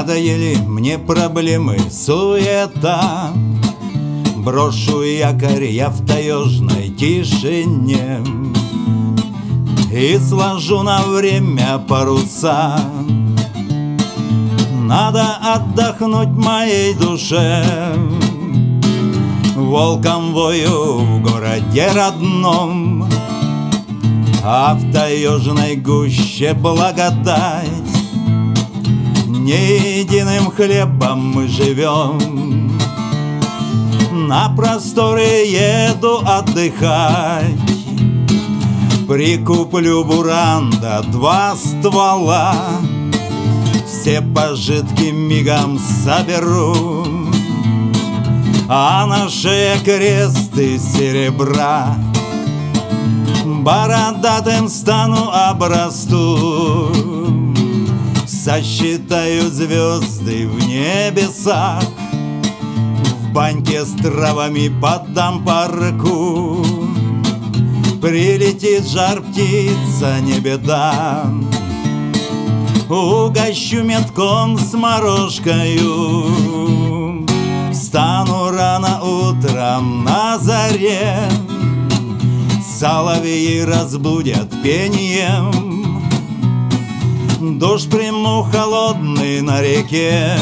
Надоели мне проблемы, суета. Брошу якорь я в таежной тишине и сложу на время паруса. Надо отдохнуть моей душе. Волком вою в городе родном, а в таежной гуще благодать. Не единым хлебом мы живем, на просторы еду отдыхать. Прикуплю буранда 2 ствола, все пожитки мигом соберу, а на шее крест из серебра. Бородатым стану, обрасту, сосчитаю звезды в небесах, в баньке с травами поддам парку. Прилетит жар-птица, не беда, угощу метком с морожкою. Встану рано утром на заре, соловьи разбудят пением. Дождь приму холодный на реке,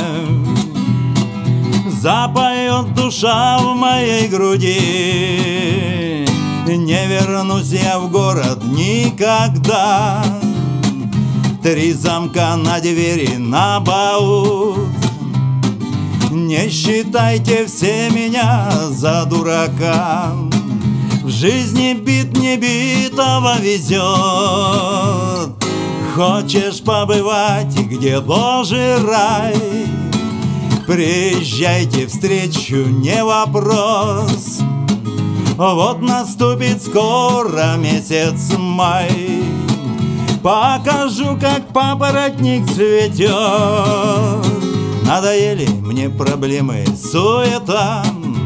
запоет душа в моей груди. Не вернусь я в город никогда, 3 замка на двери наобут. Не считайте все меня за дурака, в жизни бит не битого везет. Хочешь побывать, где Божий рай, приезжайте, встречу не вопрос. Вот наступит скоро месяц май, покажу, как папоротник цветет. Надоели мне проблемы, суета.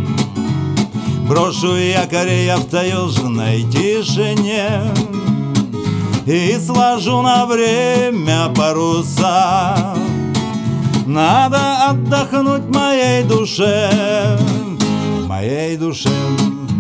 Брошу якорь я в таежной тишине и сложу на время паруса. Надо отдохнуть моей душе, моей душе.